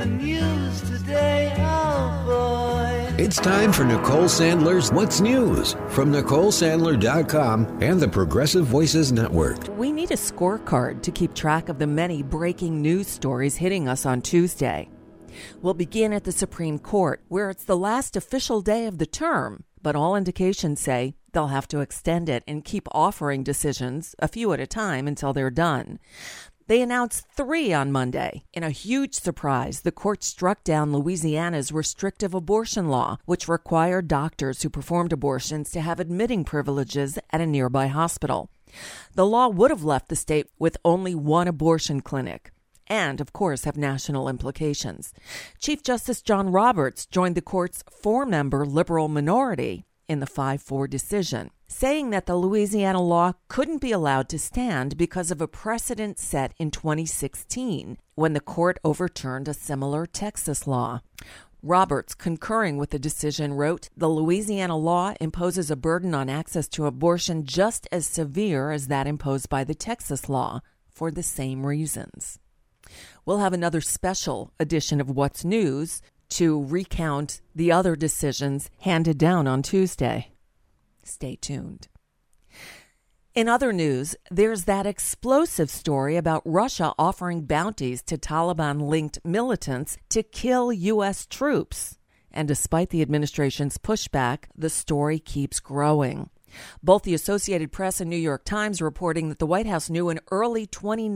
the news today, oh boy. It's time for Nicole Sandler's What's News from NicoleSandler.com and the Progressive Voices Network. We need a scorecard to keep track of the many breaking news stories hitting us on Tuesday. We'll begin at the Supreme Court, where it's the last official day of the term, but all indications say they'll have to extend it and keep offering decisions a few at a time until they're done. They announced 3 on Monday. In a huge surprise, the court struck down Louisiana's restrictive abortion law, which required doctors who performed abortions to have admitting privileges at a nearby hospital. The law would have left the state with only one abortion clinic and, of course, have national implications. Chief Justice John Roberts joined the court's 4-member liberal minority in the 5-4 decision, saying that the Louisiana law couldn't be allowed to stand because of a precedent set in 2016 when the court overturned a similar Texas law. Roberts, concurring with the decision, wrote, "The Louisiana law imposes a burden on access to abortion just as severe as that imposed by the Texas law for the same reasons." We'll have another special edition of What's News to recount the other decisions handed down on Tuesday. Stay tuned. In other news, there's that explosive story about Russia offering bounties to Taliban-linked militants to kill U.S. troops. And despite the administration's pushback, the story keeps growing. Both the Associated Press and New York Times reporting that the White House knew in early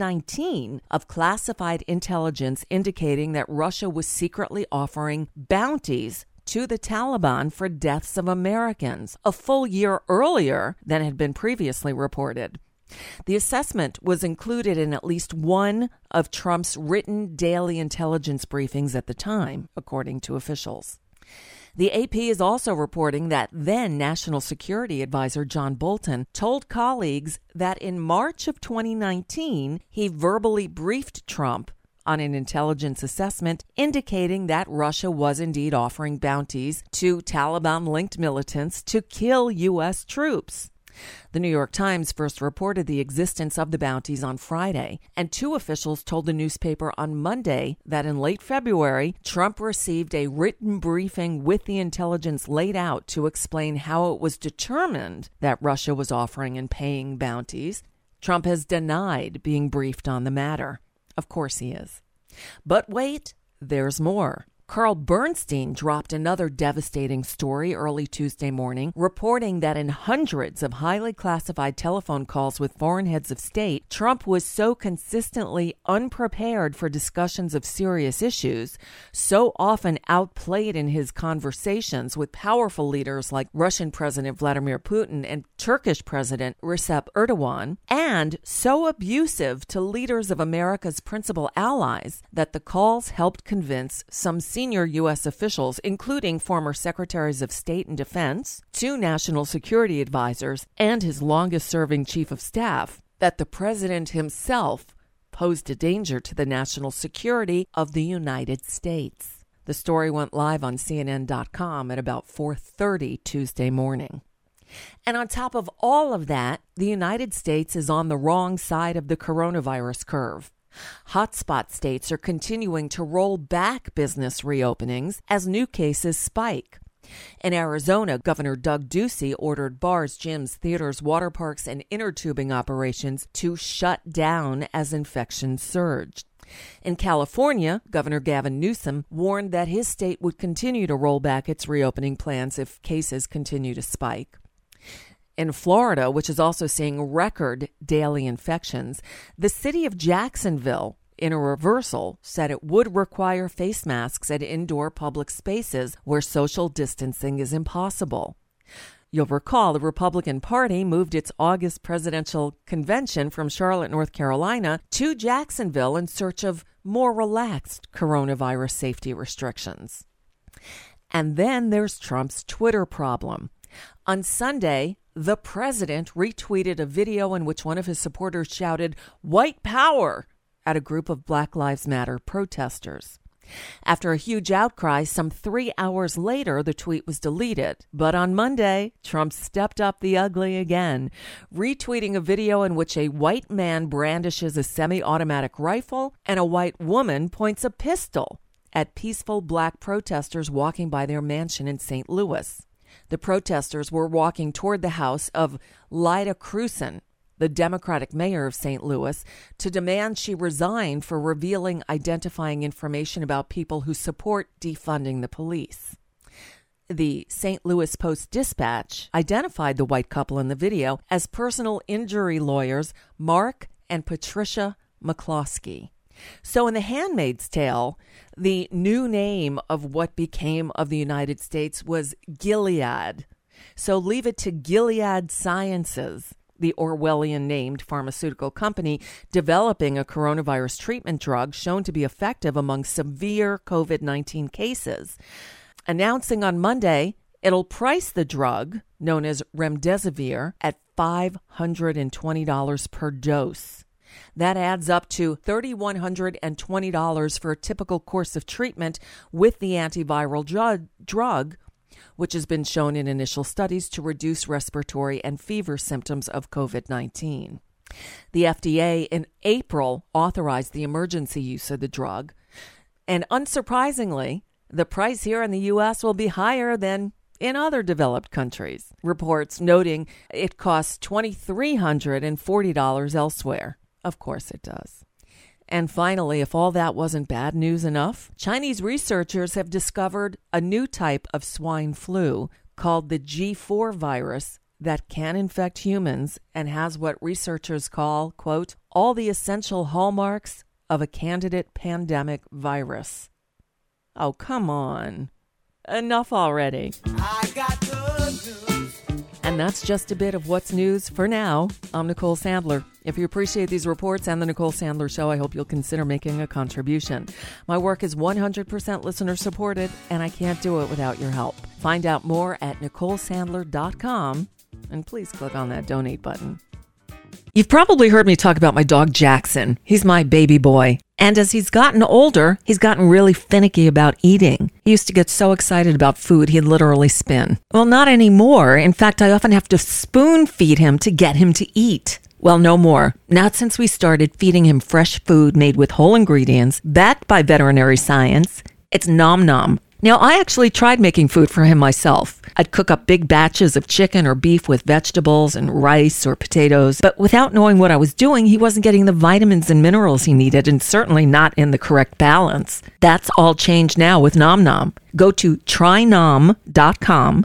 2019 of classified intelligence indicating that Russia was secretly offering bounties to the Taliban for deaths of Americans, a full year earlier than had been previously reported. The assessment was included in at least one of Trump's written daily intelligence briefings at the time, according to officials. The AP is also reporting that then National Security Advisor John Bolton told colleagues that in March of 2019, he verbally briefed Trump on an intelligence assessment indicating that Russia was indeed offering bounties to Taliban-linked militants to kill U.S. troops. The New York Times first reported the existence of the bounties on Friday, and 2 officials told the newspaper on Monday that in late February, Trump received a written briefing with the intelligence laid out to explain how it was determined that Russia was offering and paying bounties. Trump has denied being briefed on the matter. Of course he is. But wait, there's more. Carl Bernstein dropped another devastating story early Tuesday morning, reporting that in hundreds of highly classified telephone calls with foreign heads of state, Trump was so consistently unprepared for discussions of serious issues, so often outplayed in his conversations with powerful leaders like Russian President Vladimir Putin and Turkish President Recep Erdogan, and so abusive to leaders of America's principal allies that the calls helped convince some senior U.S. officials, including former secretaries of state and defense, 2 national security advisors, and his longest-serving chief of staff, that the president himself posed a danger to the national security of the United States. The story went live on CNN.com at about 4:30 Tuesday morning. And on top of all of that, the United States is on the wrong side of the coronavirus curve. Hotspot states are continuing to roll back business reopenings as new cases spike. In Arizona, Governor Doug Ducey ordered bars, gyms, theaters, water parks, and inner tubing operations to shut down as infections surged. In California, Governor Gavin Newsom warned that his state would continue to roll back its reopening plans if cases continue to spike. In Florida, which is also seeing record daily infections, the city of Jacksonville, in a reversal, said it would require face masks at indoor public spaces where social distancing is impossible. You'll recall the Republican Party moved its August presidential convention from Charlotte, North Carolina, to Jacksonville in search of more relaxed coronavirus safety restrictions. And then there's Trump's Twitter problem. On Sunday, the president retweeted a video in which one of his supporters shouted, "White power," at a group of Black Lives Matter protesters. After a huge outcry, some 3 hours later, the tweet was deleted. But on Monday, Trump stepped up the ugly again, retweeting a video in which a white man brandishes a semi-automatic rifle and a white woman points a pistol. at peaceful black protesters walking by their mansion in St. Louis. The protesters were walking toward the house of Lyda Krewson, the Democratic mayor of St. Louis, to demand she resign for revealing identifying information about people who support defunding the police. The St. Louis Post-Dispatch identified the white couple in the video as personal injury lawyers Mark and Patricia McCloskey. So in The Handmaid's Tale, the new name of what became of the United States was Gilead. So leave it to Gilead Sciences, the Orwellian-named pharmaceutical company developing a coronavirus treatment drug shown to be effective among severe COVID-19 cases, announcing on Monday it'll price the drug, known as remdesivir, at $520 per dose. That adds up to $3,120 for a typical course of treatment with the antiviral drug, which has been shown in initial studies to reduce respiratory and fever symptoms of COVID-19. The FDA in April authorized the emergency use of the drug, and unsurprisingly, the price here in the U.S. will be higher than in other developed countries. Reports noting it costs $2,340 elsewhere. Of course it does. And finally, if all that wasn't bad news enough, Chinese researchers have discovered a new type of swine flu called the G4 virus that can infect humans and has what researchers call, quote, all the essential hallmarks of a candidate pandemic virus. Oh, come on. Enough already. I got good news. And that's just a bit of what's news for now. I'm Nicole Sandler. If you appreciate these reports and the Nicole Sandler Show, I hope you'll consider making a contribution. My work is 100% listener supported, and I can't do it without your help. Find out more at NicoleSandler.com, and please click on that donate button. You've probably heard me talk about my dog Jackson. He's my baby boy. And as he's gotten older, he's gotten really finicky about eating. He used to get so excited about food, he'd literally spin. Well, not anymore. In fact, I often have to spoon feed him to get him to eat. Well, no more. Not since we started feeding him fresh food made with whole ingredients, backed by veterinary science. It's Nom Nom. Now, I actually tried making food for him myself. I'd cook up big batches of chicken or beef with vegetables and rice or potatoes, but without knowing what I was doing, he wasn't getting the vitamins and minerals he needed, and certainly not in the correct balance. That's all changed now with Nom Nom. Go to trynom.com,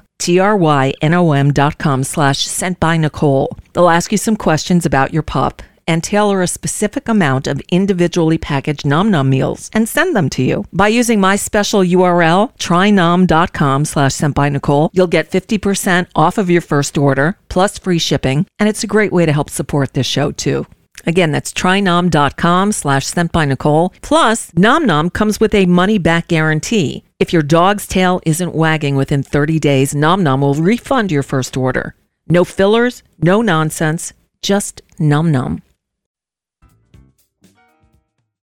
trynom.com/sentbynicole. They'll ask you some questions about your pup and tailor a specific amount of individually packaged Nom Nom meals and send them to you. By using my special URL, trynom.com/sentbynicole, you'll get 50% off of your first order, plus free shipping, and it's a great way to help support this show, too. Again, that's trynom.com/sentbynicole. Plus, Nom Nom comes with a money-back guarantee. If your dog's tail isn't wagging within 30 days, Nom Nom will refund your first order. No fillers, no nonsense, just Nom Nom.